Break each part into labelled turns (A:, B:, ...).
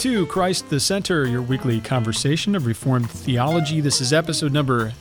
A: to Christ the Center, your weekly conversation of Reformed theology. This is episode number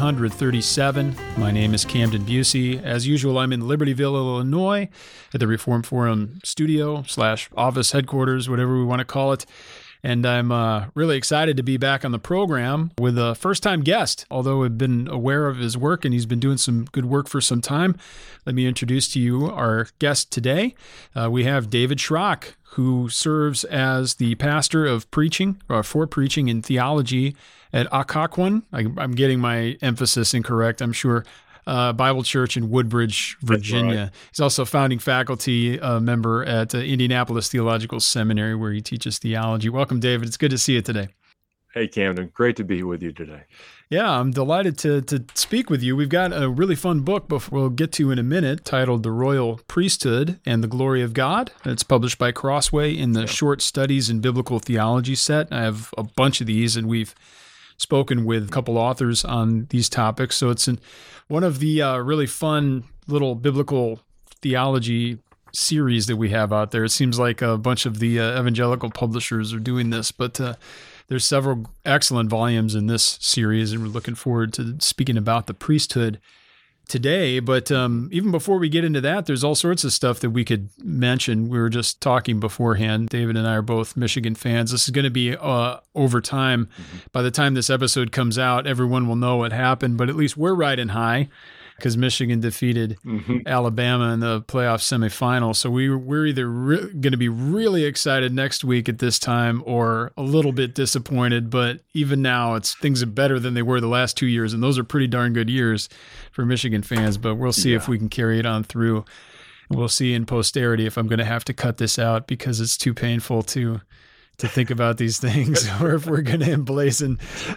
A: 837. My name is Camden Busey. As usual, I'm in Libertyville, Illinois, at the Reformed Forum studio / office headquarters, whatever we want to call it. And I'm really excited to be back on the program with a first-time guest. Although I've been aware of his work and he's been doing some good work for some time, let me introduce to you our guest today. We have David Schrock, who serves as the pastor of preaching, or for preaching in theology at Occoquan. I'm getting my emphasis incorrect, I'm sure. Bible Church in Woodbridge, Virginia. Right. He's also a founding faculty member at Indianapolis Theological Seminary, where he teaches theology. Welcome, David. It's good to see you today.
B: Hey, Camden. Great to be with you today.
A: Yeah, I'm delighted to speak with you. We've got a really fun book we'll get to in a minute titled The Royal Priesthood and the Glory of God. It's published by Crossway in the Short Studies in Biblical Theology set. I have a bunch of these, and we've spoken with a couple authors on these topics. So it's one of the really fun little biblical theology series that we have out there. It seems like a bunch of the evangelical publishers are doing this, but there's several excellent volumes in this series, and we're looking forward to speaking about the priesthood today. But even before we get into that, there's all sorts of stuff that we could mention. We were just talking beforehand. David and I are both Michigan fans. This is going to be over time. Mm-hmm. By the time this episode comes out, everyone will know what happened, but at least we're riding high because Michigan defeated Alabama in the playoff semifinal. So we're either going to be really excited next week at this time or a little bit disappointed. But even now, things are better than they were the last 2 years, and those are pretty darn good years for Michigan fans. But we'll see if we can carry it on through. We'll see in posterity if I'm going to have to cut this out because it's too painful to think about these things, or if we're going to emblazon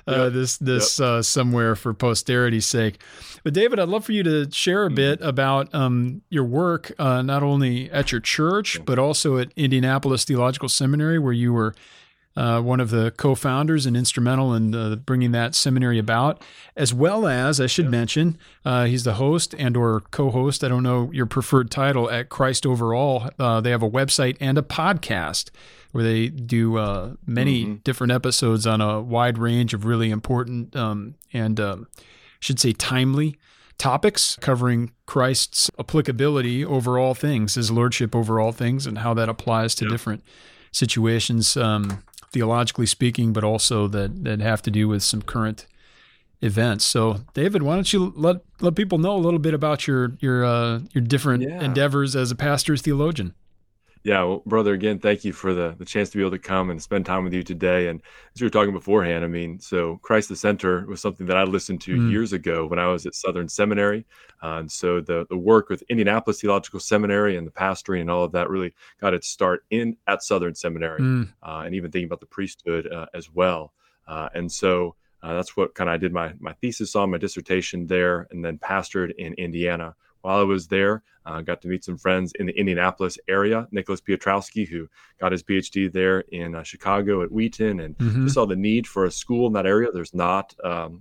A: this somewhere for posterity's sake. But David, I'd love for you to share a bit about your work, not only at your church, but also at Indianapolis Theological Seminary, where you were one of the co-founders and instrumental in bringing that seminary about, as well as, I should mention, he's the host and or co-host, I don't know your preferred title, at Christ Overall. They have a website and a podcast where they do many different episodes on a wide range of really important and should say timely topics covering Christ's applicability over all things, his lordship over all things, and how that applies to different situations, theologically speaking, but also that have to do with some current events. So, David, why don't you let people know a little bit about your different endeavors as a pastor's theologian?
B: Yeah, well, brother, again, thank you for the chance to be able to come and spend time with you today. And as we were talking beforehand, so Christ the Center was something that I listened to years ago when I was at Southern Seminary. And so the work with Indianapolis Theological Seminary and the pastoring and all of that really got its start at Southern Seminary, and even thinking about the priesthood as well. And so that's what kind of I did my thesis on, my dissertation there, and then pastored in Indiana. While I was there, I got to meet some friends in the Indianapolis area, Nicholas Piotrowski, who got his PhD there in Chicago at Wheaton, and just saw the need for a school in that area. There's not an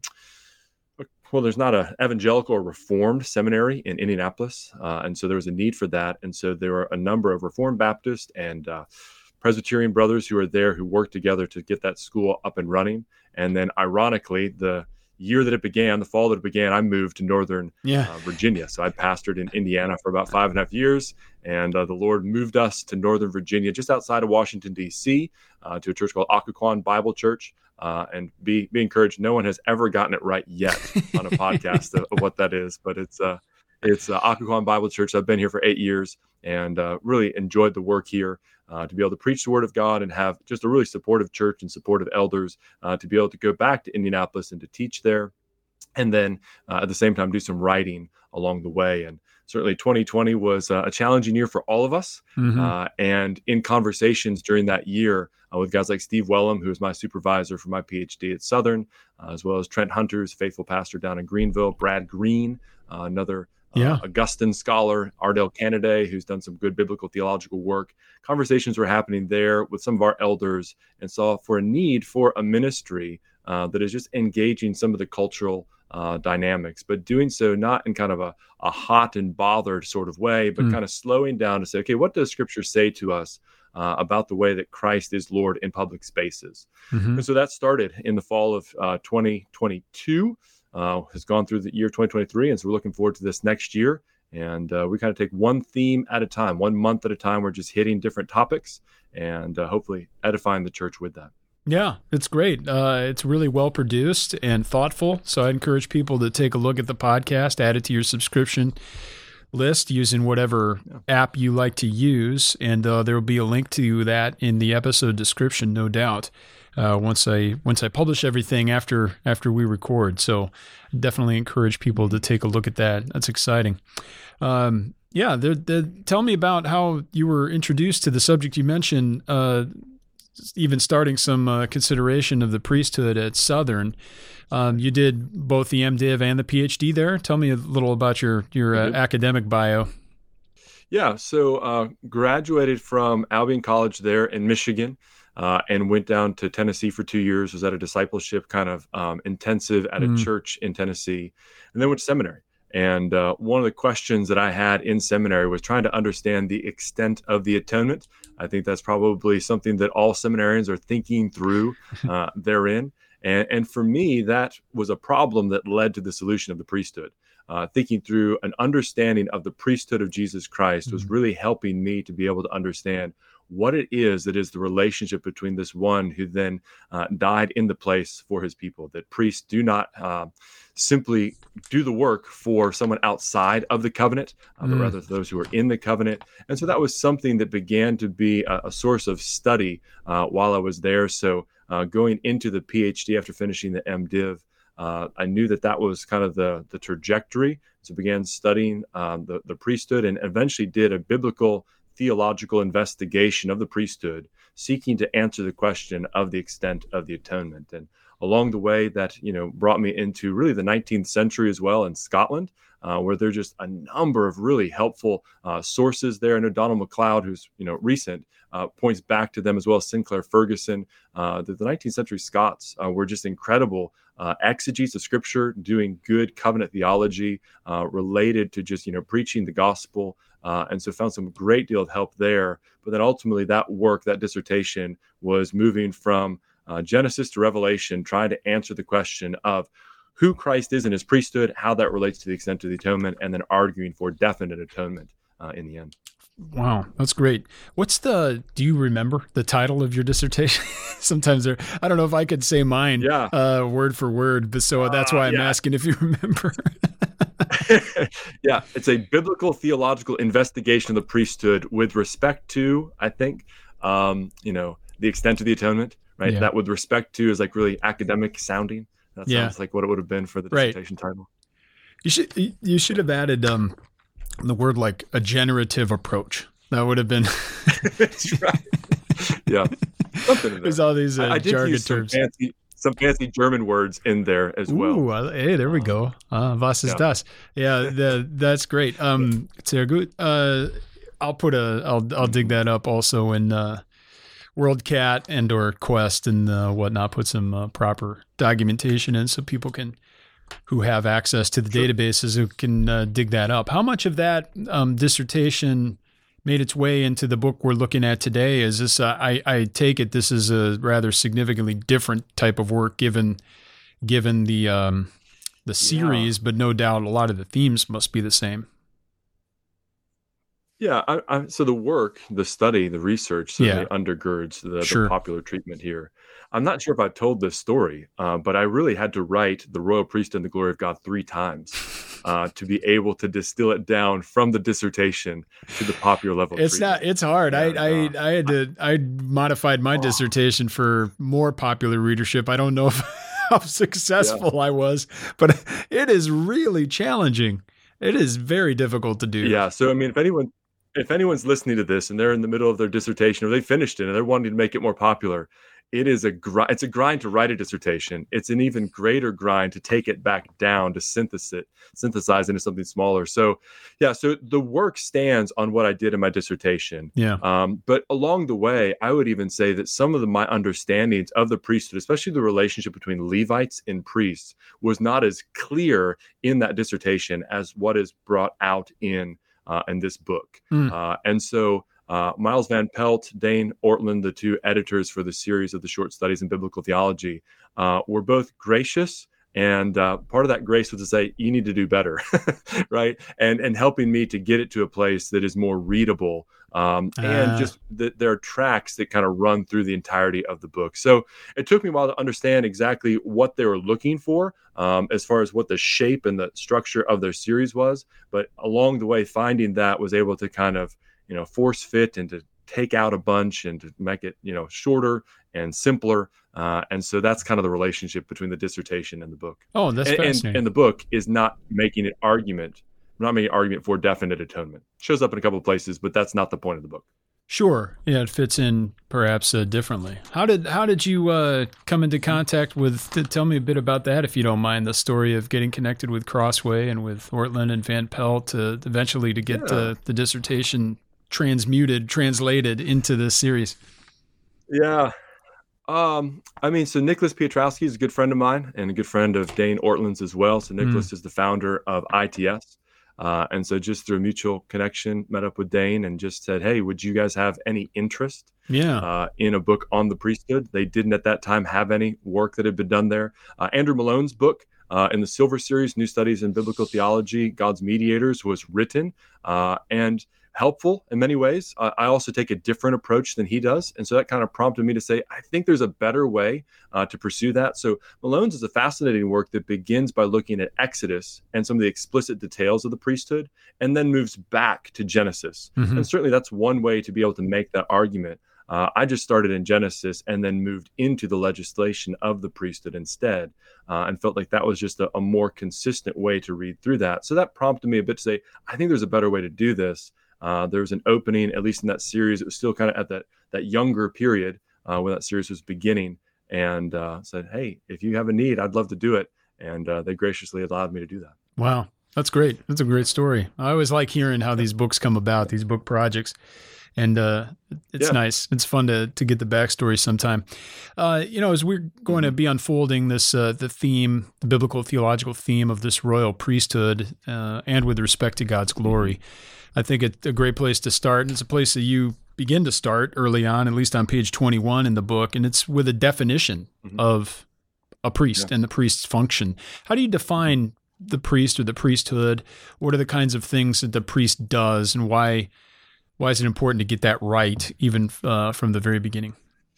B: evangelical or reformed seminary in Indianapolis, and so there was a need for that. And so there were a number of Reformed Baptist and Presbyterian brothers who were there who worked together to get that school up and running. And then, ironically, the fall that it began, I moved to Northern Virginia. So I pastored in Indiana for about 5.5 years, and the Lord moved us to Northern Virginia, just outside of Washington, D.C., to a church called Occoquan Bible Church. And be encouraged, no one has ever gotten it right yet on a podcast of what that is, but it's Occoquan Bible Church. I've been here for 8 years and really enjoyed the work here. To be able to preach the Word of God and have just a really supportive church and supportive elders, to be able to go back to Indianapolis and to teach there, and then at the same time do some writing along the way. And certainly 2020 was a challenging year for all of us. And in conversations during that year with guys like Steve Wellham, who was my supervisor for my PhD at Southern, as well as Trent Hunter, who's a faithful pastor down in Greenville, Brad Green, another Augustine scholar, Ardell Canaday, who's done some good biblical theological work. Conversations were happening there with some of our elders, and saw for a need for a ministry that is just engaging some of the cultural dynamics, but doing so not in kind of a hot and bothered sort of way, but kind of slowing down to say, okay, what does Scripture say to us about the way that Christ is Lord in public spaces.
A: Mm-hmm.
B: And so that started in the fall of 2022, has gone through the year 2023. And so we're looking forward to this next year. And we kind of take one theme at a time, 1 month at a time. We're just hitting different topics and hopefully edifying the church with that.
A: Yeah, it's great. It's really well produced and thoughtful. So I encourage people to take a look at the podcast, add it to your subscription list using whatever app you like to use. And there will be a link to that in the episode description, no doubt, once I publish everything after we record. So definitely encourage people to take a look at that. That's exciting. Tell me about how you were introduced to the subject you mentioned, even starting some consideration of the priesthood at Southern. You did both the MDiv and the PhD there. Tell me a little about your academic bio.
B: Yeah, so graduated from Albion College there in Michigan and went down to Tennessee for 2 years, was at a discipleship kind of intensive at a church in Tennessee, and then went to seminary. And one of the questions that I had in seminary was trying to understand the extent of the atonement. I think that's probably something that all seminarians are thinking through therein. And for me, that was a problem that led to the solution of the priesthood. Thinking through an understanding of the priesthood of Jesus Christ was really helping me to be able to understand what it is that is the relationship between this one who then died in the place for his people, that priests do not simply do the work for someone outside of the covenant, but rather those who are in the covenant. And so that was something that began to be a source of study while I was there. So going into the PhD after finishing the MDiv, I knew that was kind of the trajectory. So began studying the priesthood and eventually did a biblical theological investigation of the priesthood, seeking to answer the question of the extent of the atonement. And along the way, that brought me into really the 19th century as well in Scotland, where there's just a number of really helpful sources there. I know Donald MacLeod, who's recent, points back to them, as well as Sinclair Ferguson. The 19th century Scots were just incredible exegetes of Scripture, doing good covenant theology related to just preaching the gospel. And so found some great deal of help there. But then ultimately that dissertation was moving from Genesis to Revelation, trying to answer the question of who Christ is in his priesthood, how that relates to the extent of the atonement, and then arguing for definite atonement in the end.
A: Wow, that's great. Do you remember the title of your dissertation? Sometimes I don't know if I could say mine word for word, but so that's why I'm asking if you remember.
B: Yeah, it's a biblical theological investigation of the priesthood with respect to, I think, the extent of the atonement, right? Yeah. That with respect to is like really academic sounding. That sounds like what it would have been for the dissertation title.
A: You should have added the word like a generative approach. That would have been.
B: That's right. Yeah, something in there.
A: There's all these
B: I did
A: jargon
B: use
A: terms.
B: Some fancy German words in there as well.
A: Ooh, hey, there we go. Was ist das? Yeah, that's great. Sehr gut. I'll dig that up also in WorldCat and or Quest and whatnot. Put some proper documentation in so people who have access to the databases who can dig that up. How much of that dissertation made its way into the book we're looking at today? Is this, I take it this is a rather significantly different type of work given the series, but no doubt a lot of the themes must be the same.
B: Yeah, so the work, the study, the research certainly undergirds the popular treatment here. I'm not sure if I told this story, but I really had to write The Royal Priesthood and the Glory of God 3 times to be able to distill it down from the dissertation to the popular level.
A: It's hard. I modified my dissertation for more popular readership. I don't know how successful I was, but it is really challenging. It is very difficult to do.
B: Yeah. So, I mean, if anyone's listening to this and they're in the middle of their dissertation or they finished it and they're wanting to make it more popular, it's a grind to write a dissertation. It's an even greater grind to take it back down, to synthesize into something smaller. So the work stands on what I did in my dissertation. Yeah. But along the way, I would even say that some of my understandings of the priesthood, especially the relationship between Levites and priests, was not as clear in that dissertation as what is brought out in this book. And so Miles Van Pelt, Dane Ortlund, the two editors for the series of the short studies in biblical theology, were both gracious. And part of that grace was to say, you need to do better, right? And helping me to get it to a place that is more readable. And just that there are tracks that kind of run through the entirety of the book. So it took me a while to understand exactly what they were looking for as far as what the shape and the structure of their series was. But along the way, finding that was able to kind of, force fit and to take out a bunch and to make it, shorter and simpler. And so that's kind of the relationship between the dissertation and the book.
A: Oh, that's fascinating.
B: And the book is not making an argument for definite atonement. It shows up in a couple of places, but that's not the point of the book.
A: Sure. Yeah, it fits in perhaps differently. How did you come into contact with, tell me a bit about that, if you don't mind, the story of getting connected with Crossway and with Ortlund and Van Pelt to eventually to get the dissertation translated into this series?
B: Yeah. So Nicholas Piotrowski is a good friend of mine and a good friend of Dane Ortlund's as well. So Nicholas is the founder of ITS. And so just through a mutual connection, met up with Dane and just said, hey, would you guys have any interest in a book on the priesthood? They didn't at that time have any work that had been done there. Andrew Malone's book in the Silver Series, New Studies in Biblical Theology, God's Mediators, was written and helpful in many ways. I also take a different approach than he does. And so that kind of prompted me to say, I think there's a better way to pursue that. So Malone's is a fascinating work that begins by looking at Exodus and some of the explicit details of the priesthood, and then moves back to Genesis. Mm-hmm. And certainly that's one way to be able to make that argument. I just started in Genesis and then moved into the legislation of the priesthood instead, and felt like that was just a more consistent way to read through that. So that prompted me a bit to say, I think there's a better way to do this. There was an opening, at least in that series. It was still kind of at that younger period when that series was beginning, and said, hey, if you have a need, I'd love to do it. And they graciously allowed me to do that.
A: Wow. That's great. That's a great story. I always like hearing how these books come about, these book projects. And it's nice. It's fun to get the backstory sometime. As we're going to be unfolding this, the theme, the biblical theological theme of this royal priesthood, and with respect to God's glory, I think it's a great place to start. And it's a place that you begin to start early on, at least on page 21 in the book. And it's with a definition of a priest and the priest's function. How do you define the priest or the priesthood? What are the kinds of things that the priest does, and why is it important to get that right, even from the very beginning?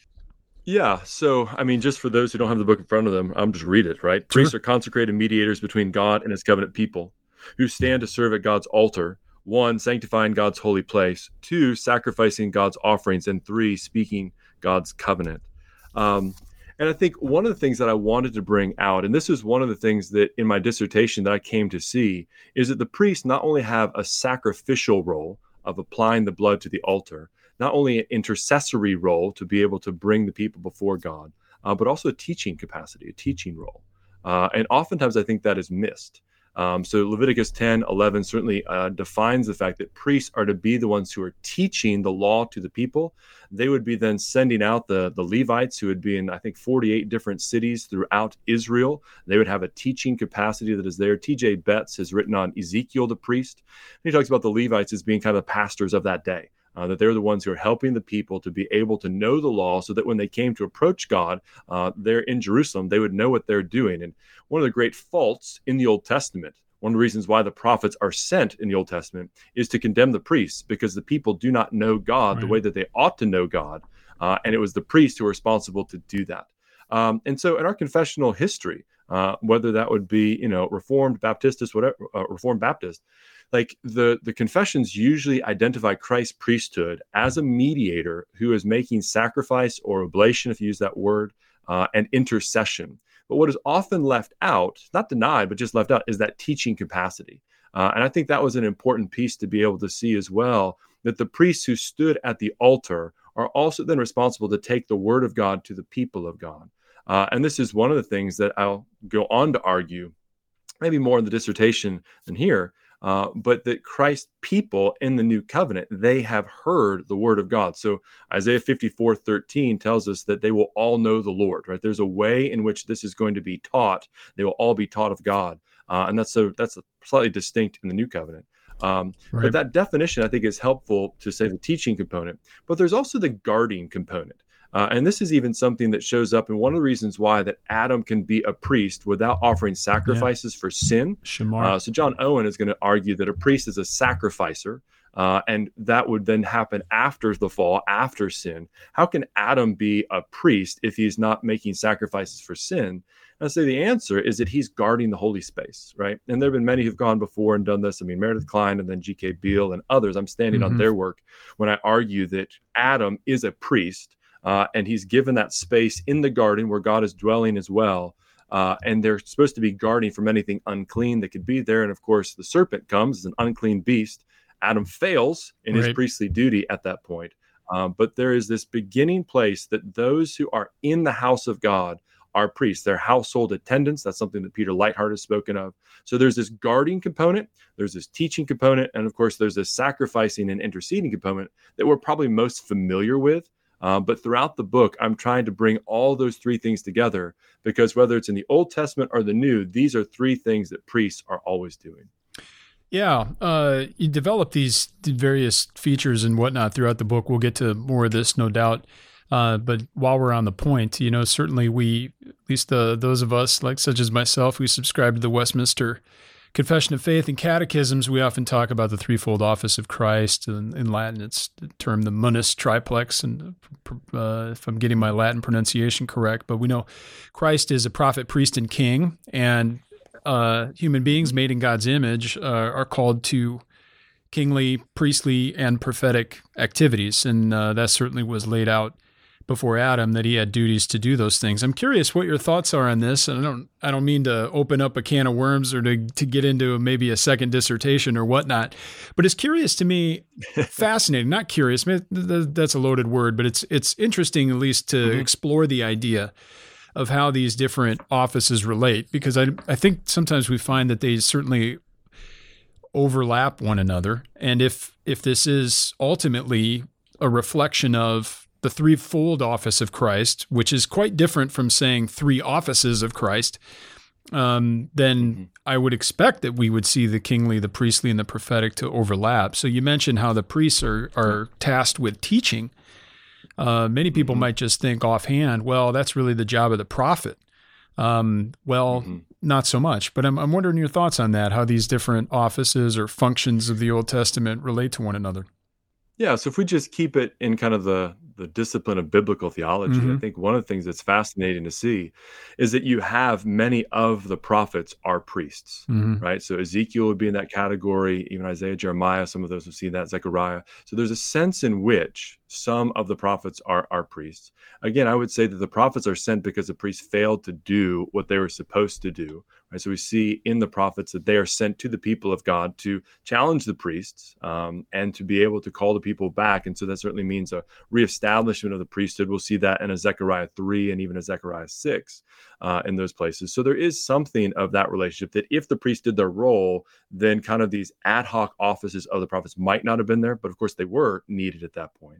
B: Yeah. So, just for those who don't have the book in front of them, I'm just read it, right? Sure. Priests are consecrated mediators between God and his covenant people who stand to serve at God's altar. 1, sanctifying God's holy place. 2, sacrificing God's offerings. And 3, speaking God's covenant. And I think one of the things that I wanted to bring out, and this is one of the things that in my dissertation that I came to see, is that the priests not only have a sacrificial role of applying the blood to the altar, not only an intercessory role to be able to bring the people before God, but also a teaching capacity, a teaching role. And oftentimes I think that is missed. So Leviticus 10:11 certainly defines the fact that priests are to be the ones who are teaching the law to the people. They would be then sending out the Levites, who would be in, I think, 48 different cities throughout Israel. They would have a teaching capacity that is there. T.J. Betts has written on Ezekiel the priest. And he talks about the Levites as being kind of the pastors of that day. That they're the ones who are helping the people to be able to know the law, so that when they came to approach God there in Jerusalem, they would know what they're doing. And one of the great faults in the Old Testament, one of the reasons why the prophets are sent in the Old Testament, is to condemn the priests, because the people do not know God the way that they ought to know God. And it was the priests who were responsible to do that. And so in our confessional history, whether that would be, Reformed Baptist, whatever, Reformed Baptist, like the confessions usually identify Christ's priesthood as a mediator who is making sacrifice or oblation, if you use that word, and intercession. But what is often left out, not denied, but just left out, is that teaching capacity. And I think that was an important piece to be able to see as well, that the priests who stood at the altar are also then responsible to take the word of God to the people of God. And this is one of the things that I'll go on to argue, maybe more in the dissertation than here, but that Christ's people in the new covenant, they have heard the word of God. So Isaiah 54:13 tells us that they will all know the Lord, right? There's a way in which this is going to be taught. They will all be taught of God. And that's slightly distinct in the new covenant. But
A: Right.
B: that definition, I think, is helpful to say the teaching component. But there's also the guarding component. And this is even something that shows up in one of the reasons why that Adam can be a priest without offering
A: Yeah.
B: sacrifices for sin.
A: Shamar.
B: So John Owen is going to argue that a priest is a sacrificer, and that would then happen after the fall, after sin. How can Adam be a priest if he's not making sacrifices for sin? And I say the answer is that he's guarding the holy space, right? And there have been many who've gone before and done this. I mean, Meredith Klein and then G.K. Beale and others. I'm standing on
A: Hmm.
B: their work when I argue that Adam is a priest, and he's given that space in the garden where God is dwelling as well. And they're supposed to be guarding from anything unclean that could be there. And of course, the serpent comes as an unclean beast. Adam fails in his
A: Right.
B: priestly duty at that point. But there is this beginning place that those who are in the house of God are priests. They're household attendants. That's something that Peter Leithart has spoken of. So there's this guarding component, there's this teaching component, and of course, there's this sacrificing and interceding component that we're probably most familiar with. But throughout the book, I'm trying to bring all those three things together because whether it's in the Old Testament or the New, these are three things that priests are always doing.
A: Yeah, you develop these various features and whatnot throughout the book. We'll get to more of this, no doubt. But while we're on the point, certainly we, at least those of us, like such as myself, who subscribe to the Westminster Confession of Faith and Catechisms, we often talk about the threefold office of Christ. In Latin, it's termed the munus triplex, and if I'm getting my Latin pronunciation correct, but we know Christ is a prophet, priest, and king, and human beings made in God's image are called to kingly, priestly, and prophetic activities, and that certainly was laid out before Adam, that he had duties to do those things. I'm curious what your thoughts are on this, and I don't mean to open up a can of worms or to get into maybe a second dissertation or whatnot, but it's curious to me, fascinating, not curious, that's a loaded word, but it's interesting at least to explore the idea of how these different offices relate, because I think sometimes we find that they certainly overlap one another. And if this is ultimately a reflection of the threefold office of Christ, which is quite different from saying three offices of Christ, then I would expect that we would see the kingly, the priestly, and the prophetic to overlap. So you mentioned how the priests are tasked with teaching. Many people might just think offhand, well, that's really the job of the prophet. Not so much. But I'm wondering your thoughts on that, how these different offices or functions of the Old Testament relate to one another.
B: Yeah, so if we just keep it in kind of the discipline of biblical theology, I think one of the things that's fascinating to see is that you have many of the prophets are priests, right? So Ezekiel would be in that category, even Isaiah, Jeremiah, some of those have seen that, Zechariah. So there's a sense in which some of the prophets are priests. Again, I would say that the prophets are sent because the priests failed to do what they were supposed to do. Right? So we see in the prophets that they are sent to the people of God to challenge the priests and to be able to call the people back. And so that certainly means a reestablishment of the priesthood. We'll see that in a Zechariah 3 and even a Zechariah 6 in those places. So there is something of that relationship that if the priests did their role, then kind of these ad hoc offices of the prophets might not have been there. But of course, they were needed at that point.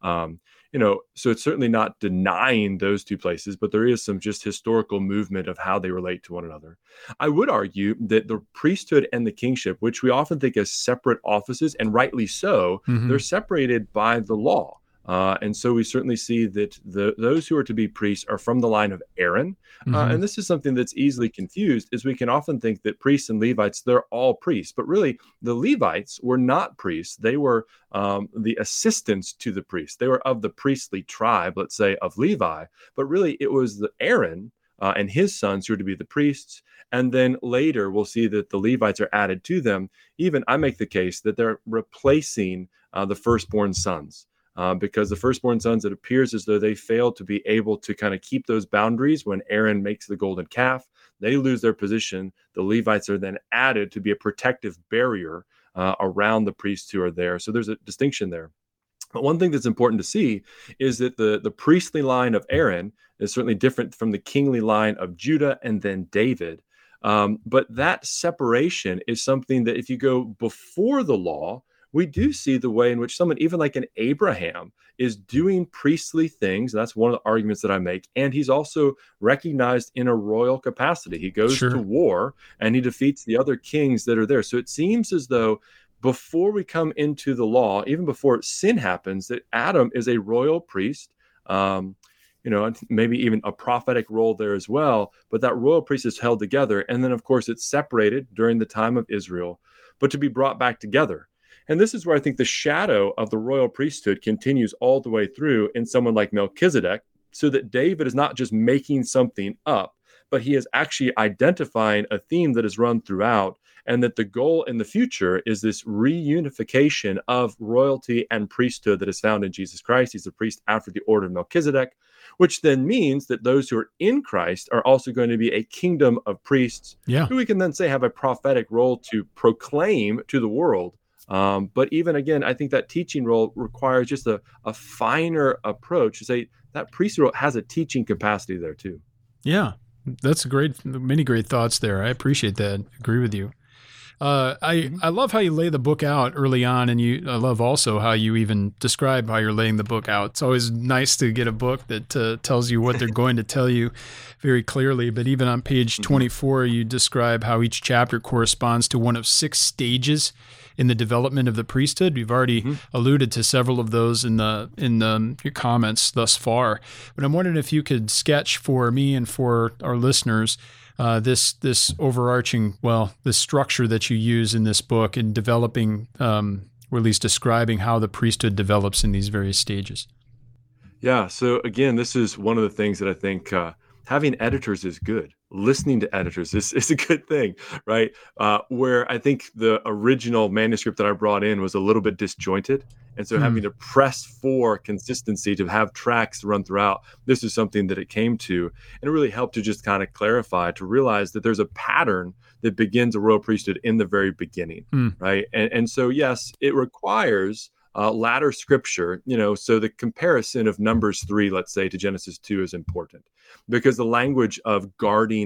B: So it's certainly not denying those two places, but there is some just historical movement of how they relate to one another. I would argue that the priesthood and the kingship, which we often think as separate offices, and rightly so, they're separated by the law. And so we certainly see that those who are to be priests are from the line of Aaron. And this is something that's easily confused, is we can often think that priests and Levites, they're all priests. But really, the Levites were not priests. They were the assistants to the priests. They were of the priestly tribe, let's say, of Levi. But really, it was Aaron and his sons who are to be the priests. And then later, we'll see that the Levites are added to them. Even I make the case that they're replacing the firstborn sons. Because the firstborn sons, it appears as though they fail to be able to kind of keep those boundaries when Aaron makes the golden calf. They lose their position. The Levites are then added to be a protective barrier around the priests who are there. So there's a distinction there. But one thing that's important to see is that the priestly line of Aaron is certainly different from the kingly line of Judah and then David. But that separation is something that if you go before the law, we do see the way in which someone, even like an Abraham, is doing priestly things. That's one of the arguments that I make. And he's also recognized in a royal capacity. He goes to
A: Sure.
B: war and he defeats the other kings that are there. So it seems as though before we come into the law, even before sin happens, that Adam is a royal priest. And maybe even a prophetic role there as well. But that royal priest is held together. And then, of course, it's separated during the time of Israel, but to be brought back together. And this is where I think the shadow of the royal priesthood continues all the way through in someone like Melchizedek, so that David is not just making something up, but he is actually identifying a theme that is run throughout, and that the goal in the future is this reunification of royalty and priesthood that is found in Jesus Christ. He's a priest after the order of Melchizedek, which then means that those who are in Christ are also going to be a kingdom of priests who we can then say have a prophetic role to proclaim to the world. But even again, I think that teaching role requires just a finer approach to say that priesthood has a teaching capacity there too.
A: Yeah, that's many great thoughts there. I appreciate that. Agree with you. I love how you lay the book out early on, and I love also how you even describe how you're laying the book out. It's always nice to get a book that tells you what they're going to tell you very clearly. But even on page 24, you describe how each chapter corresponds to one of 6 stages in the development of the priesthood. You've already alluded to several of those in your comments thus far. But I'm wondering if you could sketch for me and for our listeners this overarching, this structure that you use in this book in developing, or at least describing how the priesthood develops in these various stages.
B: Yeah. So again, this is one of the things that I think having editors is good. Listening to editors is a good thing, right? Where I think the original manuscript that I brought in was a little bit disjointed. And so having to press for consistency to have tracks run throughout, this is something that it came to. And it really helped to just kind of clarify, to realize that there's a pattern that begins a royal priesthood in the very beginning, right? And so, yes, it requires latter scripture, so the comparison of Numbers 3, let's say, to Genesis 2 is important, because the language of guarding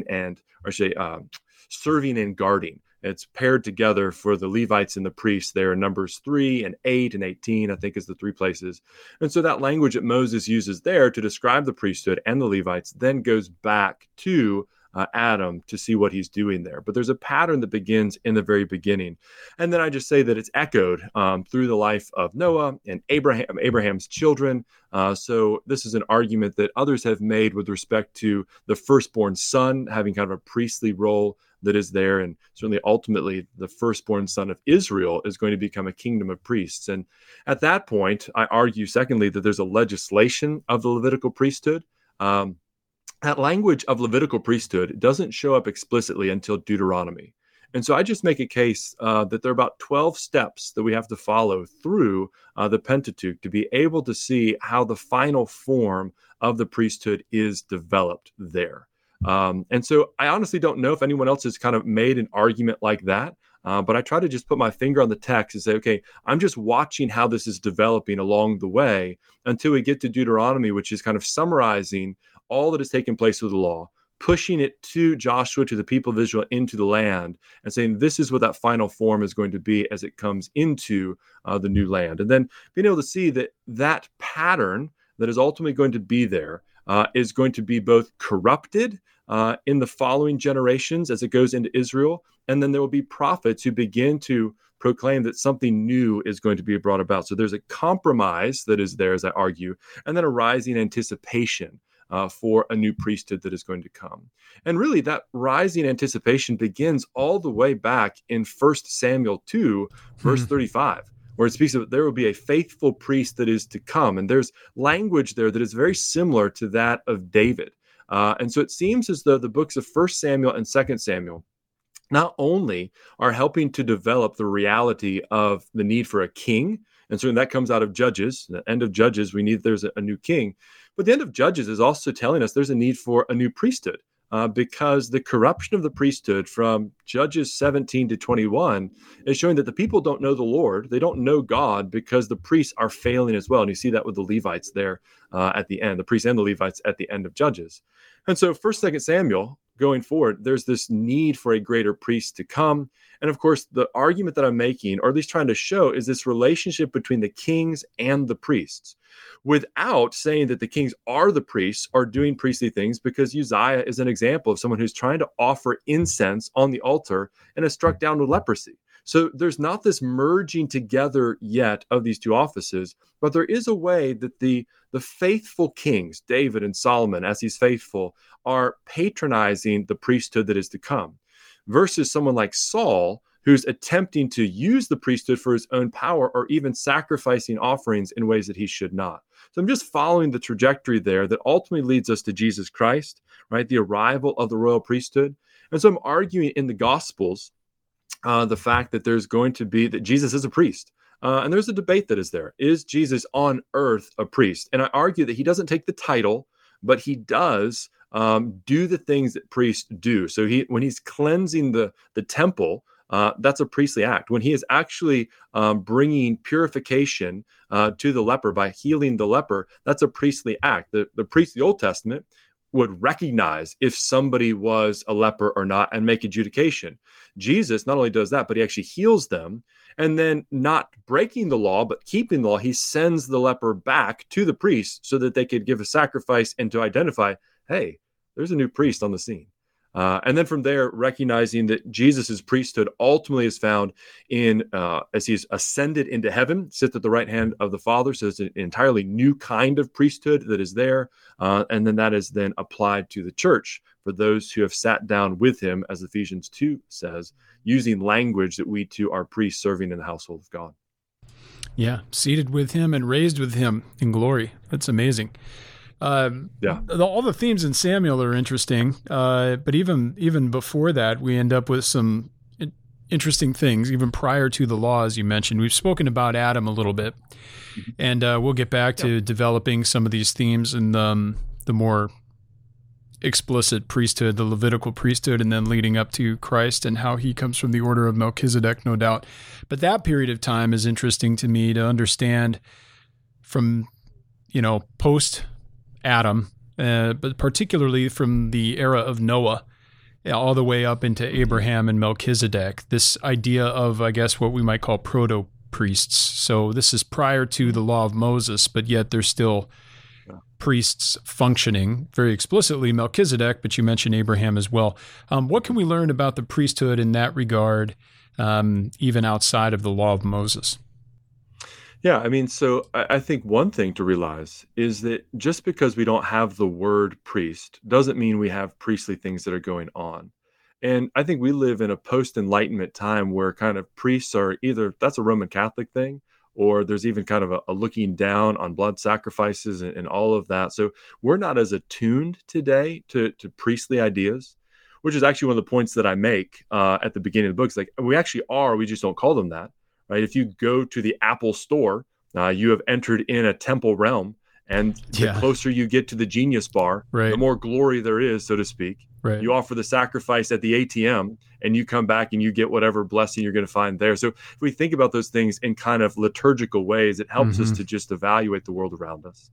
B: serving and guarding, it's paired together for the Levites and the priests there in Numbers 3 and 8 and 18, I think is the 3 places. And so that language that Moses uses there to describe the priesthood and the Levites then goes back to Adam to see what he's doing there. But there's a pattern that begins in the very beginning. And then I just say that it's echoed through the life of Noah and Abraham's children. So this is an argument that others have made with respect to the firstborn son having kind of a priestly role that is there. And certainly ultimately the firstborn son of Israel is going to become a kingdom of priests. And at that point, I argue, secondly, that there's a legislation of the Levitical priesthood. That language of Levitical priesthood doesn't show up explicitly until Deuteronomy. And so I just make a case that there are about 12 steps that we have to follow through the Pentateuch to be able to see how the final form of the priesthood is developed there. And so I honestly don't know if anyone else has kind of made an argument like that. But I try to just put my finger on the text and say, okay, I'm just watching how this is developing along the way until we get to Deuteronomy, which is kind of summarizing all that has taken place with the law, pushing it to Joshua, to the people of Israel, into the land, and saying this is what that final form is going to be as it comes into the new land. And then being able to see that pattern that is ultimately going to be there is going to be both corrupted in the following generations as it goes into Israel, and then there will be prophets who begin to proclaim that something new is going to be brought about. So there's a compromise that is there, as I argue, and then a rising anticipation for a new priesthood that is going to come. And really that rising anticipation begins all the way back in 1 Samuel 2, verse 35, where it speaks of there will be a faithful priest that is to come. And there's language there that is very similar to that of David. And so it seems as though the books of 1 Samuel and 2 Samuel not only are helping to develop the reality of the need for a king, and so that comes out of Judges, the end of Judges, there's a new king. But the end of Judges is also telling us there's a need for a new priesthood because the corruption of the priesthood from Judges 17 to 21 is showing that the people don't know the Lord. They don't know God because the priests are failing as well. And you see that with the Levites there at the end, the priests and the Levites at the end of Judges. And so 1st, 2nd Samuel going forward, there's this need for a greater priest to come. And of course, the argument that I'm making, or at least trying to show, is this relationship between the kings and the priests, without saying that the kings are the priests, are doing priestly things, because Uzziah is an example of someone who's trying to offer incense on the altar and is struck down with leprosy. So there's not this merging together yet of these two offices, but there is a way that the faithful kings, David and Solomon, as he's faithful, are patronizing the priesthood that is to come, versus someone like Saul, who's attempting to use the priesthood for his own power, or even sacrificing offerings in ways that he should not. So I'm just following the trajectory there that ultimately leads us to Jesus Christ, right? The arrival of the royal priesthood. And so I'm arguing in the Gospels the fact that there's going to be, that Jesus is a priest. And there's a debate that is there. Is Jesus on earth a priest? And I argue that he doesn't take the title, but he does do the things that priests do. So when he's cleansing the temple, that's a priestly act. When he is actually bringing purification to the leper by healing the leper, that's a priestly act. The priest of the Old Testament would recognize if somebody was a leper or not and make adjudication. Jesus not only does that, but he actually heals them. And then, not breaking the law, but keeping the law, he sends the leper back to the priest so that they could give a sacrifice and to identify, hey, there's a new priest on the scene. And then from there, recognizing that Jesus's priesthood ultimately is found in, as he's ascended into heaven, sits at the right hand of the Father. So it's an entirely new kind of priesthood that is there. And then that is then applied to the church for those who have sat down with him, as Ephesians 2 says, using language that we too are priests serving in the household of God.
A: Yeah, seated with him and raised with him in glory. That's amazing. All the themes in Samuel are interesting, but even before that, we end up with some interesting things, even prior to the law, as you mentioned. We've spoken about Adam a little bit, and we'll get back to developing some of these themes in the more explicit priesthood, the Levitical priesthood, and then leading up to Christ and how he comes from the order of Melchizedek, no doubt. But that period of time is interesting to me to understand from, post Adam, but particularly from the era of Noah all the way up into Abraham and Melchizedek, this idea of, I guess, what we might call proto-priests. So this is prior to the law of Moses, but yet there's still priests functioning very explicitly, Melchizedek, but you mentioned Abraham as well. What can we learn about the priesthood in that regard, even outside of the law of Moses?
B: Yeah, so I think one thing to realize is that just because we don't have the word priest doesn't mean we have priestly things that are going on. And I think we live in a post-Enlightenment time where kind of priests are either, that's a Roman Catholic thing, or there's even kind of a looking down on blood sacrifices and all of that. So we're not as attuned today to priestly ideas, which is actually one of the points that I make at the beginning of the book. It's like, we actually are, we just don't call them that. Right? If you go to the Apple store, you have entered in a temple realm, and the closer you get to the Genius Bar, the more glory there is, so to speak. Right. You offer the sacrifice at the ATM, and you come back and you get whatever blessing you're going to find there. So if we think about those things in kind of liturgical ways, it helps us to just evaluate the world around us.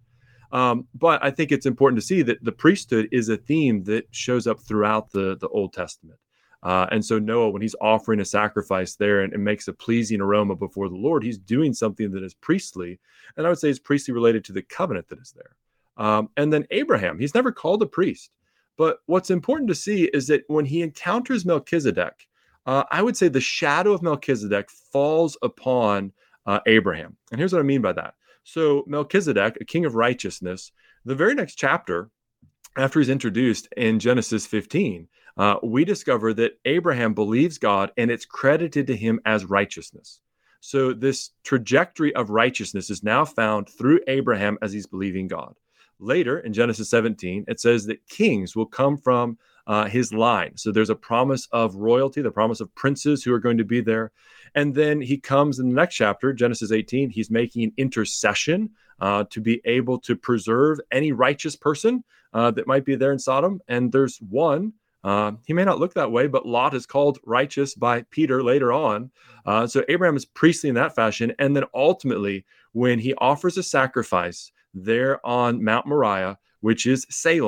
B: But I think it's important to see that the priesthood is a theme that shows up throughout the Old Testament. And so Noah, when he's offering a sacrifice there and makes a pleasing aroma before the Lord, he's doing something that is priestly. And I would say it's priestly related to the covenant that is there. And then Abraham, he's never called a priest. But what's important to see is that when he encounters Melchizedek, I would say the shadow of Melchizedek falls upon Abraham. And here's what I mean by that. So Melchizedek, a king of righteousness, the very next chapter, after he's introduced in Genesis 15, we discover that Abraham believes God and it's credited to him as righteousness. So this trajectory of righteousness is now found through Abraham as he's believing God. Later in Genesis 17, it says that kings will come from his line. So there's a promise of royalty, the promise of princes who are going to be there. And then he comes in the next chapter, Genesis 18, he's making intercession to be able to preserve any righteous person that might be there in Sodom. And there's one, he may not look that way, but Lot is called righteous by Peter later on. So Abraham is priestly in that fashion. And then ultimately, when he offers a sacrifice there on Mount Moriah, which is Salem,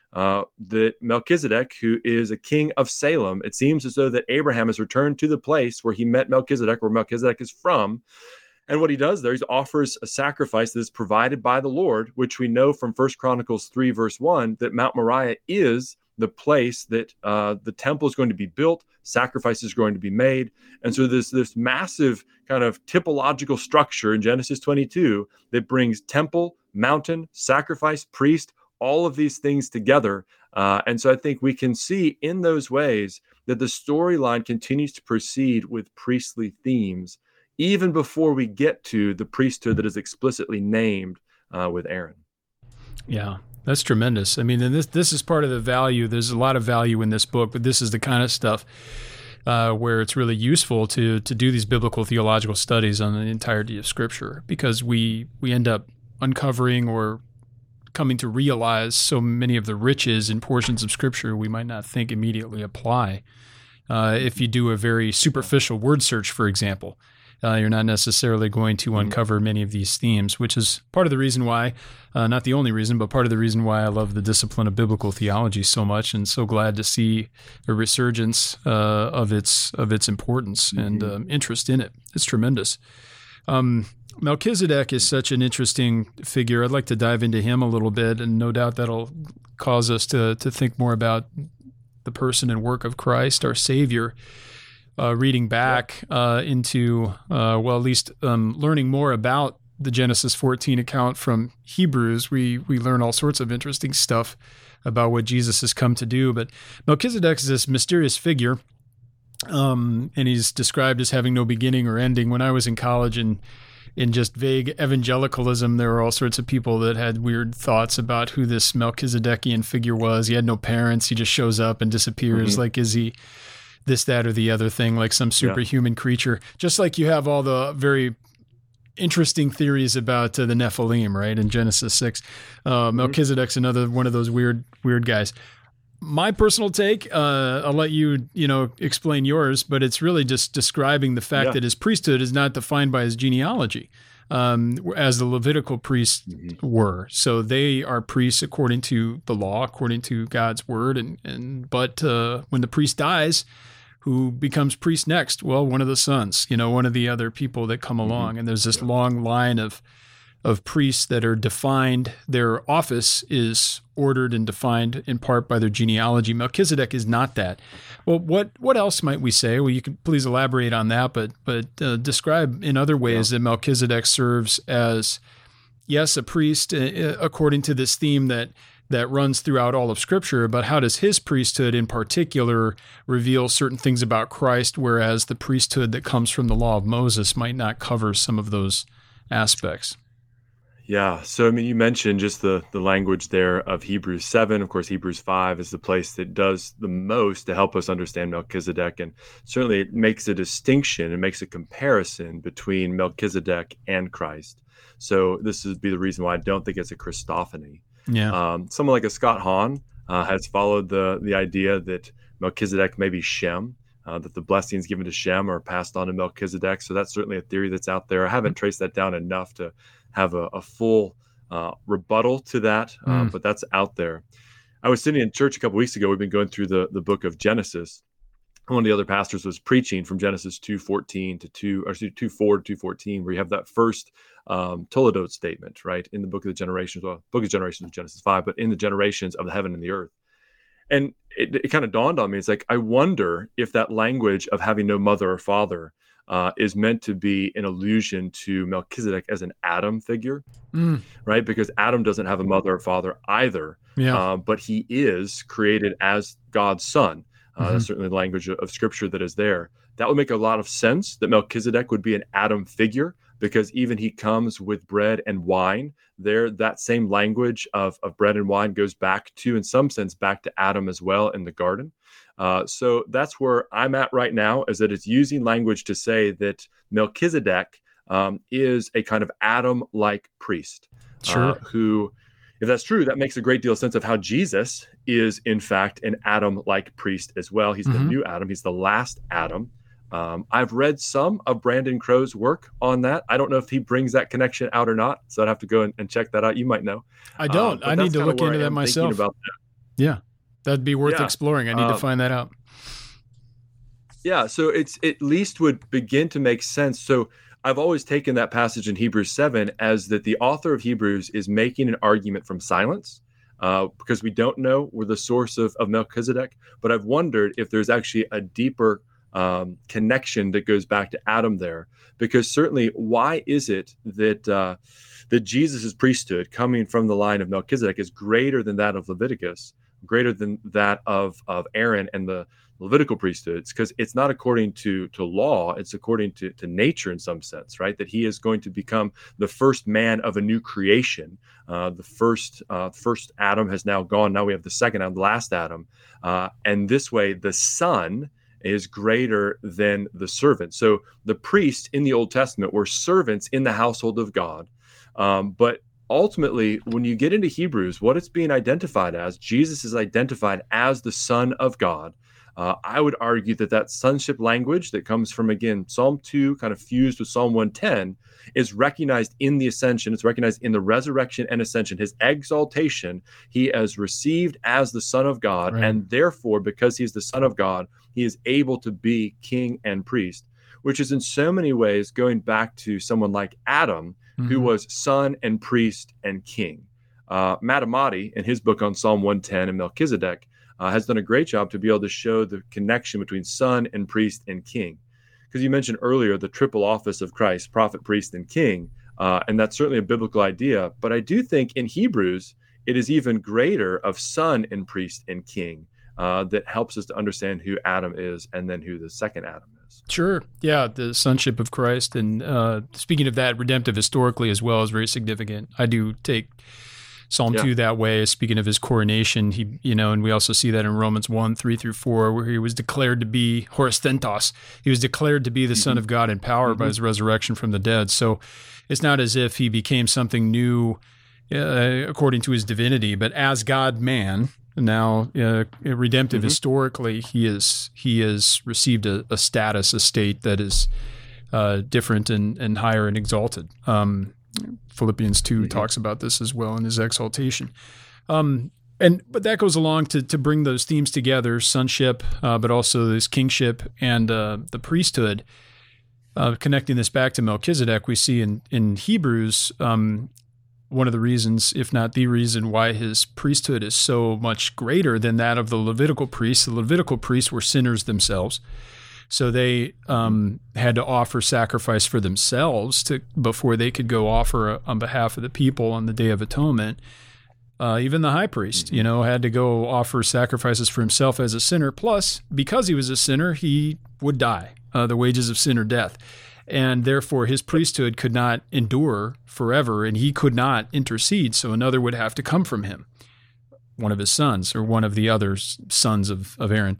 B: that Melchizedek, who is a king of Salem, it seems as though that Abraham has returned to the place where he met Melchizedek, where Melchizedek is from. And what he does there, he offers a sacrifice that is provided by the Lord, which we know from 1 Chronicles 3, verse 1, that Mount Moriah is the place that the temple is going to be built, sacrifices are going to be made. And so this massive kind of typological structure in Genesis 22 that brings temple, mountain, sacrifice, priest, all of these things together. And so I think we can see in those ways that the storyline continues to proceed with priestly themes, even before we get to the priesthood that is explicitly named with Aaron.
A: Yeah, that's tremendous. I mean, and this is part of the value. There's a lot of value in this book, but this is the kind of stuff where it's really useful to do these biblical theological studies on the entirety of Scripture, because we end up uncovering or coming to realize so many of the riches in portions of Scripture we might not think immediately apply. If you do a very superficial word search, for example, you're not necessarily going to uncover many of these themes, which is part of the reason why, not the only reason, but part of the reason why I love the discipline of biblical theology so much, and so glad to see a resurgence of its importance and interest in it. It's tremendous. Melchizedek is such an interesting figure. I'd like to dive into him a little bit, and no doubt that'll cause us to think more about the person and work of Christ, our Savior. Reading back into, at least learning more about the Genesis 14 account from Hebrews, we learn all sorts of interesting stuff about what Jesus has come to do. But Melchizedek is this mysterious figure, and he's described as having no beginning or ending. When I was in college and in just vague evangelicalism, there were all sorts of people that had weird thoughts about who this Melchizedekian figure was. He had no parents. He just shows up and disappears. Like, is he this, that, or the other thing, like some superhuman creature? Just like you have all the very interesting theories about the Nephilim, right, in Genesis 6. Melchizedek's another one of those weird guys. My personal take, I'll let you explain yours, but it's really just describing the fact that his priesthood is not defined by his genealogy, as the Levitical priests were. So they are priests according to the law, according to God's word, but when the priest dies, who becomes priest next? Well, one of the sons, one of the other people that come along. And there's this long line of priests that are defined. Their office is ordered and defined in part by their genealogy. Melchizedek is not that. Well, what else might we say? Well, you can please elaborate on that, but describe in other ways that Melchizedek serves as, yes, a priest according to this theme that runs throughout all of Scripture, but how does his priesthood in particular reveal certain things about Christ, whereas the priesthood that comes from the law of Moses might not cover some of those aspects?
B: Yeah. So, I mean, you mentioned just the language there of Hebrews 7. Of course, Hebrews 5 is the place that does the most to help us understand Melchizedek. And certainly it makes a distinction and makes a comparison between Melchizedek and Christ. So this would be the reason why I don't think it's a Christophany.
A: Yeah.
B: Someone like a Scott Hahn has followed the idea that Melchizedek may be Shem, that the blessings given to Shem are passed on to Melchizedek. So that's certainly a theory that's out there. I haven't traced that down enough to have a full rebuttal to that, but that's out there. I was sitting in church a couple weeks ago. We've been going through the book of Genesis. One of the other pastors was preaching from Genesis 2:4 to 2:14, where you have that first Toledot statement, right, in the book of the generations. Well, book of generations of Genesis 5, but in the generations of the heaven and the earth. And it kind of dawned on me. It's like, I wonder if that language of having no mother or father is meant to be an allusion to Melchizedek as an Adam figure, right? Because Adam doesn't have a mother or father either, but he is created as God's son. That's certainly the language of Scripture that is there. That would make a lot of sense that Melchizedek would be an Adam figure, because even he comes with bread and wine. There, that same language of bread and wine goes back to, in some sense, back to Adam as well in the garden. So that's where I'm at right now, is that it's using language to say that Melchizedek is a kind of Adam-like priest, who, if that's true, that makes a great deal of sense of how Jesus is, in fact, an Adam-like priest as well. He's the new Adam. He's the last Adam. I've read some of Brandon Crow's work on that. I don't know if he brings that connection out or not, so I'd have to go and check that out. You might know.
A: I don't. I need to look into that myself.
B: About that.
A: Yeah, that'd be worth exploring. I need to find that out.
B: Yeah, so it's at least would begin to make sense. So I've always taken that passage in Hebrews 7 as that the author of Hebrews is making an argument from silence, because we don't know where the source of Melchizedek. But I've wondered if there's actually a deeper connection that goes back to Adam there, because certainly, why is it that that Jesus' priesthood coming from the line of Melchizedek is greater than that of Leviticus, greater than that of Aaron and the Levitical priesthoods? Because it's not according to law, it's according to nature in some sense, right? That he is going to become the first man of a new creation. The first Adam has now gone. Now we have the second Adam, the last Adam. And this way, the son is greater than the servant. So the priests in the Old Testament were servants in the household of God. But ultimately, when you get into Hebrews, what it's being identified as, Jesus is identified as the Son of God. I would argue that sonship language that comes from, again, Psalm 2 kind of fused with Psalm 110 is recognized in the ascension. It's recognized in the resurrection and ascension. His exaltation, he is received as the Son of God. Right. And therefore, because he's the Son of God, he is able to be king and priest, which is in so many ways going back to someone like Adam, who was son and priest and king. Matt Amati, in his book on Psalm 110 and Melchizedek, has done a great job to be able to show the connection between son and priest and king. Because you mentioned earlier the triple office of Christ, prophet, priest, and king, and that's certainly a biblical idea. But I do think in Hebrews, it is even greater of son and priest and king that helps us to understand who Adam is and then who the second Adam is.
A: Sure. Yeah, the sonship of Christ. And speaking of that, redemptive historically as well is very significant. I do take Psalm 2 that way, speaking of his coronation. He, and we also see that in Romans 1, 3-4, where he was declared to be Horastentos. He was declared to be the Son of God in power by his resurrection from the dead. So it's not as if he became something new according to his divinity, but as God-man, now redemptive historically, he has received a status, a state that is different and higher and exalted. Philippians 2 talks about this as well in his exaltation. But that goes along to bring those themes together, sonship, but also this kingship and the priesthood. Connecting this back to Melchizedek, we see in Hebrews, one of the reasons, if not the reason, why his priesthood is so much greater than that of the Levitical priests. The Levitical priests were sinners themselves. So they had to offer sacrifice for themselves before they could go offer on behalf of the people on the Day of Atonement. Even the high priest, had to go offer sacrifices for himself as a sinner. Plus, because he was a sinner, he would die. The wages of sin are death. And therefore, his priesthood could not endure forever, and he could not intercede. So another would have to come from him, one of his sons or one of the other sons of Aaron.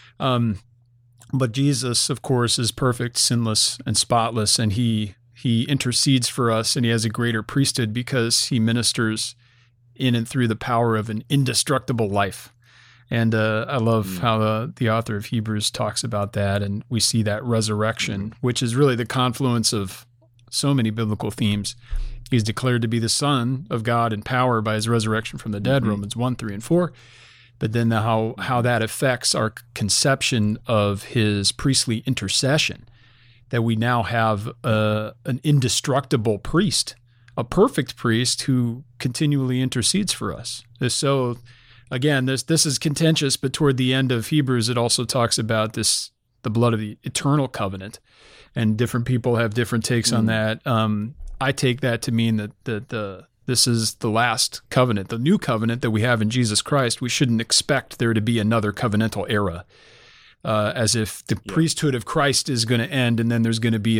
A: But Jesus, of course, is perfect, sinless, and spotless, and he intercedes for us, and he has a greater priesthood because he ministers in and through the power of an indestructible life. And I love how the author of Hebrews talks about that, and we see that resurrection, which is really the confluence of so many biblical themes. He's declared to be the Son of God in power by his resurrection from the dead, Romans 1, 3, and 4. But then how that affects our conception of his priestly intercession, that we now have an indestructible priest, a perfect priest who continually intercedes for us. So, again, this is contentious, but toward the end of Hebrews, it also talks about the blood of the eternal covenant, and different people have different takes on that. I take that to mean that this is the last covenant, the new covenant that we have in Jesus Christ. We shouldn't expect there to be another covenantal era, as if the priesthood of Christ is going to end and then there's going to be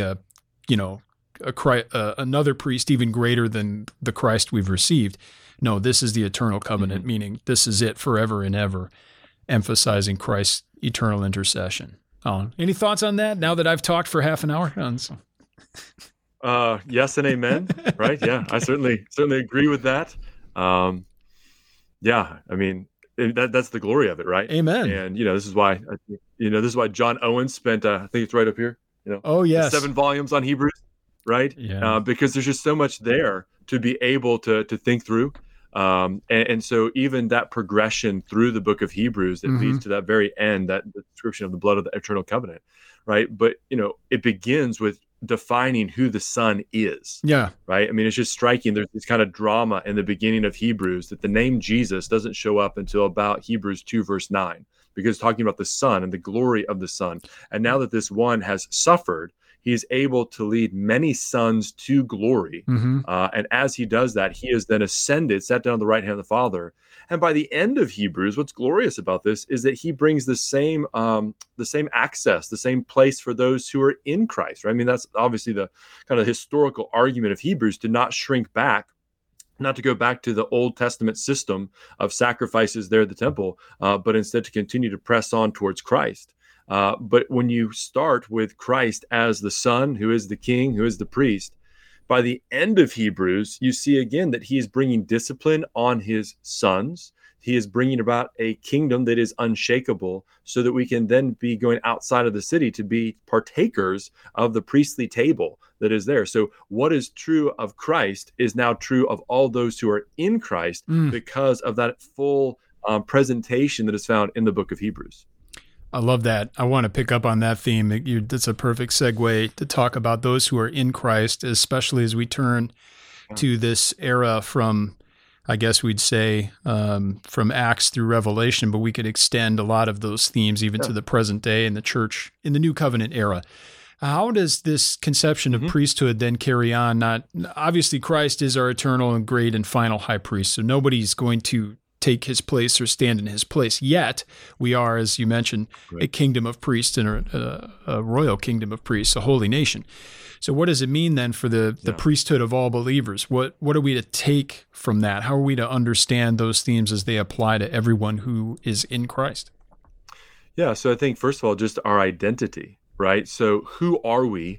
A: another priest even greater than the Christ we've received. No, this is the eternal covenant, meaning this is it forever and ever, emphasizing Christ's eternal intercession. Any thoughts on that now that I've talked for half an hour?
B: Yes and amen. Right? Yeah, I certainly agree with that. I mean, that's the glory of it, right?
A: Amen.
B: And this is why John Owen spent I think it's right up here.
A: Oh yes,
B: 7 volumes on Hebrews, right?
A: Yeah.
B: Because there's just so much there to be able to think through. And so even that progression through the book of Hebrews that leads to that very end, that the description of the blood of the eternal covenant, right? But, it begins with defining who the Son is.
A: Yeah.
B: Right. I mean, it's just striking. There's this kind of drama in the beginning of Hebrews that the name Jesus doesn't show up until about Hebrews 2, verse 9, because it's talking about the Son and the glory of the Son. And now that this one has suffered, he is able to lead many sons to glory. And as he does that, he is then ascended, sat down on the right hand of the Father. And by the end of Hebrews, what's glorious about this is that he brings the same access, the same place for those who are in Christ. Right? I mean, that's obviously the kind of historical argument of Hebrews, to not shrink back, not to go back to the Old Testament system of sacrifices there at the temple, but instead to continue to press on towards Christ. But when you start with Christ as the Son, who is the King, who is the priest, by the end of Hebrews, you see again that he is bringing discipline on his sons. He is bringing about a kingdom that is unshakable, so that we can then be going outside of the city to be partakers of the priestly table that is there. So what is true of Christ is now true of all those who are in Christ because of that full presentation that is found in the book of Hebrews.
A: I love that. I want to pick up on that theme. That's a perfect segue to talk about those who are in Christ, especially as we turn to this era from, I guess we'd say, from Acts through Revelation, but we could extend a lot of those themes even to the present day in the church, in the New Covenant era. How does this conception of priesthood then carry on? Obviously, Christ is our eternal and great and final high priest, so nobody's going to take his place or stand in his place. Yet we are, as you mentioned, a kingdom of priests and a royal kingdom of priests, a holy nation. So what does it mean then for the priesthood of all believers? What are we to take from that? How are we to understand those themes as they apply to everyone who is in Christ?
B: Yeah, so I think, first of all, just our identity, right? So who are we,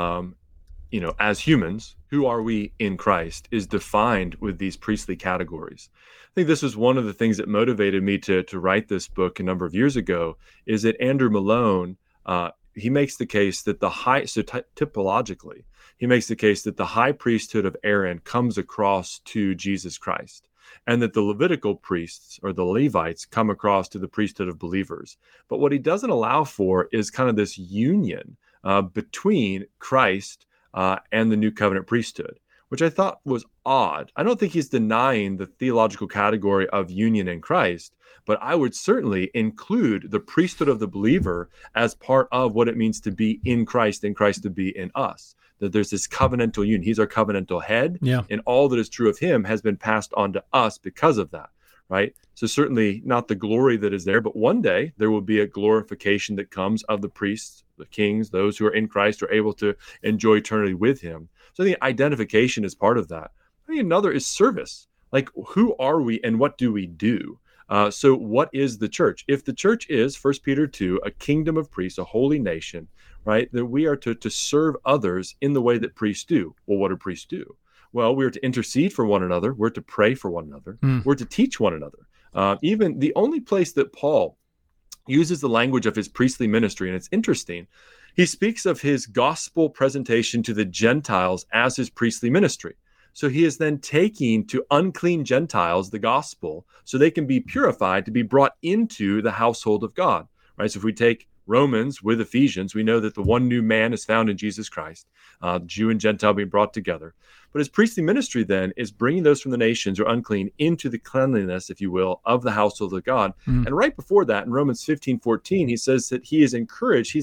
B: as humans? Who are we in Christ is defined with these priestly categories. I think this was one of the things that motivated me to write this book a number of years ago, is that Andrew Malone, he makes the case that typologically, he makes the case that the high priesthood of Aaron comes across to Jesus Christ, and that the Levitical priests, or the Levites, come across to the priesthood of believers. But what he doesn't allow for is kind of this union between Christ and the new covenant priesthood, which I thought was odd. I don't think he's denying the theological category of union in Christ, but I would certainly include the priesthood of the believer as part of what it means to be in Christ and Christ to be in us. That there's this covenantal union. He's our covenantal head, and all that is true of him has been passed on to us because of that, right? So certainly not the glory that is there, but one day there will be a glorification that comes of the priests, the kings, those who are in Christ are able to enjoy eternity with him. So I think identification is part of that. I think another is service. Like, who are we and what do we do? So what is the church? If the church is, 1 Peter 2, a kingdom of priests, a holy nation, right, then we are to serve others in the way that priests do. Well, what do priests do? Well, we're to intercede for one another. We're to pray for one another. We're to teach one another. Even the only place that Paul uses the language of his priestly ministry, and it's interesting, he speaks of his gospel presentation to the Gentiles as his priestly ministry. So he is then taking to unclean Gentiles the gospel so they can be purified to be brought into the household of God, right? So if we take Romans with Ephesians, we know that the one new man is found in Jesus Christ, Jew and Gentile being brought together. But his priestly ministry then is bringing those from the nations who are unclean into the cleanliness, if you will, of the household of God. And right before that, in Romans 15:14, he says that he is encouraged,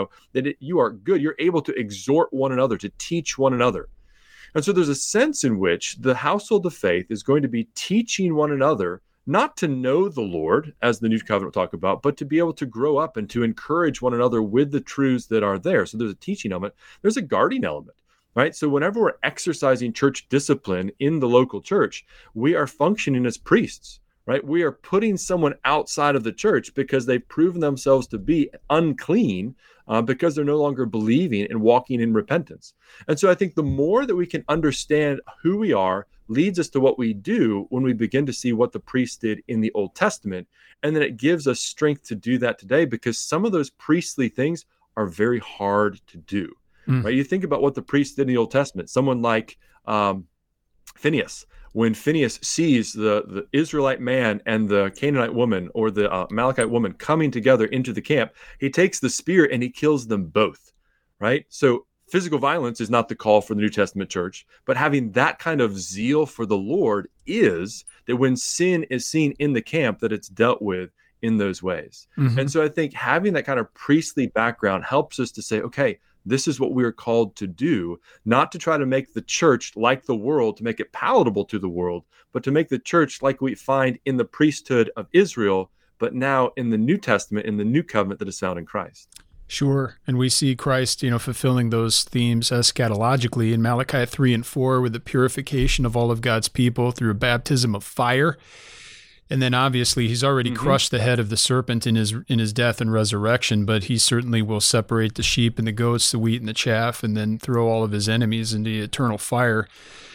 B: you are good. You're able to exhort one another, to teach one another. And so there's a sense in which the household of faith is going to be teaching one another, not to know the Lord, as the New Covenant will talk about, but to be able to grow up and to encourage one another with the truths that are there. So there's a teaching element. There's a guarding element, right? So whenever we're exercising church discipline in the local church, we are functioning as priests, right? We are putting someone outside of the church because they've proven themselves to be unclean because they're no longer believing and walking in repentance. And so I think the more that we can understand who we are leads us to what we do when we begin to see what the priests did in the Old Testament. And then it gives us strength to do that today, because some of those priestly things are very hard to do, right? You think about what the priests did in the Old Testament. Someone like Phineas when Phinehas sees the Israelite man and the Canaanite woman or the Amalekite woman coming together into the camp, he takes the spear and he kills them both, right? So physical violence is not the call for the New Testament church, but having that kind of zeal for the Lord is that when sin is seen in the camp, that it's dealt with in those ways.
A: Mm-hmm.
B: And so I think having that kind of priestly background helps us to say, okay, this is what we are called to do, not to try to make the church like the world, to make it palatable to the world, but to make the church like we find in the priesthood of Israel, but now in the New Testament, in the new covenant that is found in Christ.
A: Sure. And we see Christ, fulfilling those themes eschatologically in Malachi 3 and 4 with the purification of all of God's people through a baptism of fire. And then obviously he's already crushed the head of the serpent in his death and resurrection, but he certainly will separate the sheep and the goats, the wheat and the chaff, and then throw all of his enemies into eternal fire.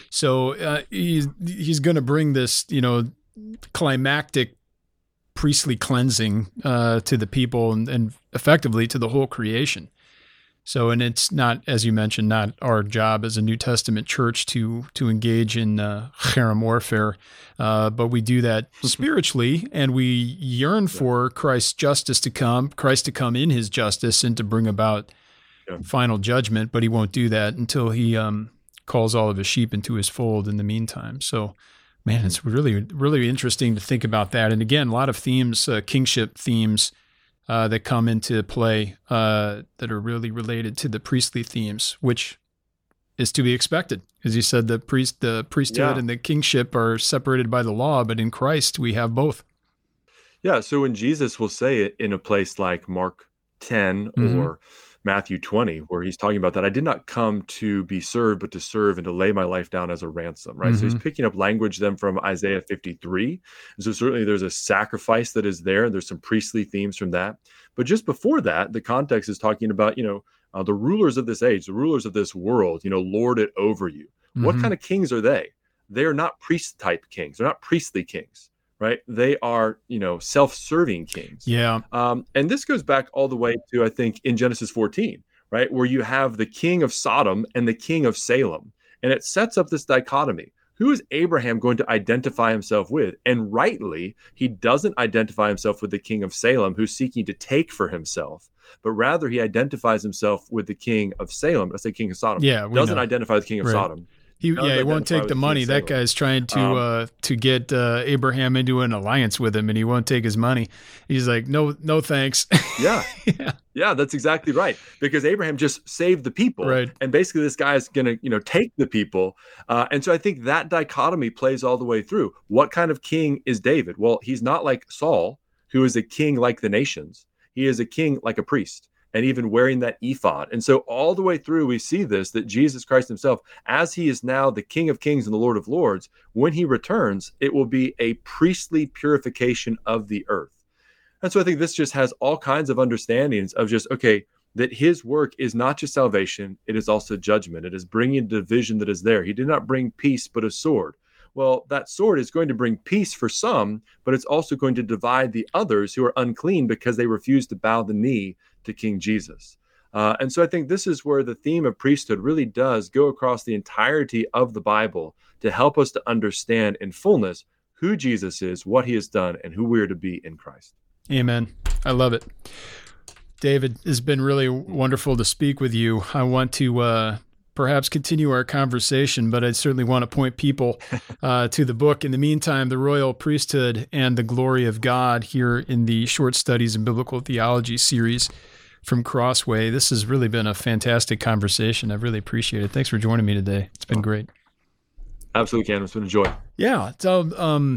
A: So he's going to bring this, climactic priestly cleansing to the people and effectively to the whole creation. So, and it's not, as you mentioned, not our job as a New Testament church to engage in cherem warfare, but we do that spiritually, and we yearn for Christ's justice to come, Christ to come in his justice and to bring about final judgment, but he won't do that until he calls all of his sheep into his fold in the meantime. So, man, it's really, really interesting to think about that. And again, a lot of themes, kingship themes, that come into play that are really related to the priestly themes, which is to be expected. As you said, the priesthood and the kingship are separated by the law, but in Christ we have both.
B: Yeah, so when Jesus will say it in a place like Mark 10 or Matthew 20, where he's talking about that, I did not come to be served, but to serve and to lay my life down as a ransom, right? So he's picking up language then from Isaiah 53. And so certainly there's a sacrifice that is there. There's some priestly themes from that. But just before that, the context is talking about, the rulers of this age, the rulers of this world, lord it over you. What kind of kings are they? They are not priest-type kings. They're not priestly kings. Right. They are, self-serving kings.
A: Yeah.
B: And this goes back all the way to, I think, in Genesis 14, right, where you have the king of Sodom and the king of Salem. And it sets up this dichotomy. Who is Abraham going to identify himself with? And rightly, he doesn't identify himself with the king of Salem, who's seeking to take for himself, but rather he identifies himself with the king of Salem. Let's say king of Sodom.
A: Yeah.
B: Doesn't identify with the king of Sodom.
A: He won't take the money. That guy's trying to get Abraham into an alliance with him, and he won't take his money. He's like, no, thanks.
B: Yeah, that's exactly right. Because Abraham just saved the people,
A: right?
B: And basically, this guy is going to, take the people. And so I think that dichotomy plays all the way through. What kind of king is David? Well, he's not like Saul, who is a king like the nations. He is a king like a priest. And even wearing that ephod. And so all the way through, we see this, that Jesus Christ himself, as he is now the King of Kings and the Lord of Lords, when he returns, it will be a priestly purification of the earth. And so I think this just has all kinds of understandings of just, okay, that his work is not just salvation, it is also judgment. It is bringing division that is there. He did not bring peace, but a sword. Well, that sword is going to bring peace for some, but it's also going to divide the others who are unclean because they refuse to bow the knee to King Jesus. And so I think this is where the theme of priesthood really does go across the entirety of the Bible to help us to understand in fullness who Jesus is, what he has done, and who we are to be in Christ.
A: Amen. I love it. David, it's been really wonderful to speak with you. I want to perhaps continue our conversation, but I certainly want to point people to the book. In the meantime, The Royal Priesthood and the Glory of God, here in the Short Studies in Biblical Theology series from Crossway. This has really been a fantastic conversation. I really appreciate it. Thanks for joining me today. It's been great.
B: Absolutely, Ken. It's been a joy.
A: Yeah. So,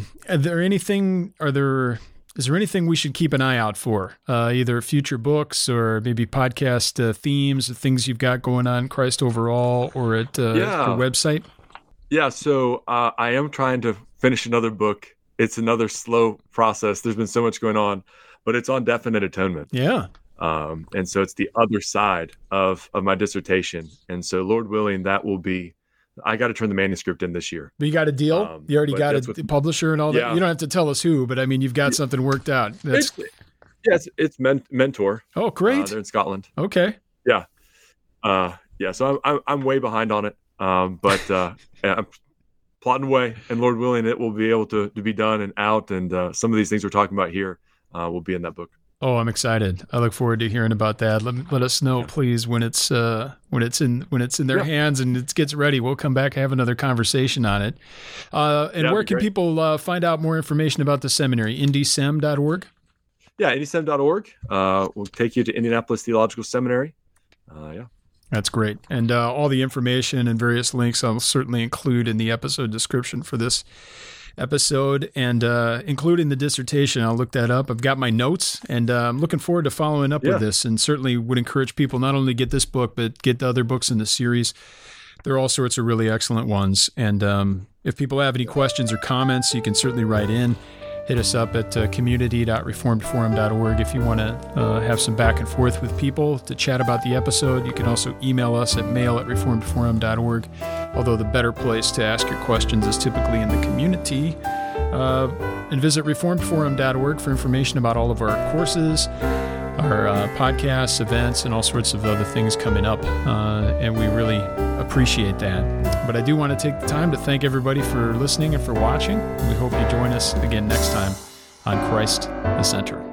A: is there anything we should keep an eye out for? Either future books or maybe podcast themes, things you've got going on, Christ Overall, or at your website?
B: Yeah, so I am trying to finish another book. It's another slow process. There's been so much going on, but it's on definite atonement.
A: Yeah.
B: And so it's the other side of my dissertation. And so Lord willing, that will be, I got to turn the manuscript in this year.
A: But you got a deal? You already got a publisher and all that? You don't have to tell us who, but I mean, you've got something worked out.
B: It's Mentor.
A: Oh, great.
B: They're in Scotland.
A: Okay.
B: Yeah. So I'm way behind on it. But I'm plotting away, and Lord willing, it will be able to be done and out. And some of these things we're talking about here will be in that book.
A: Oh, I'm excited. I look forward to hearing about that. Let us know, please, when it's in their hands and it gets ready. We'll come back and have another conversation on it. And where can people find out more information about the seminary? indysem.org?
B: Yeah, indysem.org. We'll take you to Indianapolis Theological Seminary.
A: That's great. And all the information and various links I'll certainly include in the episode description for this episode, and including the dissertation. I'll look that up. I've got my notes, and I'm looking forward to following up with this, and certainly would encourage people not only get this book, but get the other books in the series. There are all sorts of really excellent ones. And if people have any questions or comments, you can certainly write in. Hit us up at community.reformedforum.org if you want to have some back and forth with people to chat about the episode. You can also email us at mail@reformedforum.org, although the better place to ask your questions is typically in the community. And visit reformedforum.org for information about all of our courses, our podcasts, events, and all sorts of other things coming up. And we really appreciate that. But I do want to take the time to thank everybody for listening and for watching. We hope you join us again next time on Christ the Center.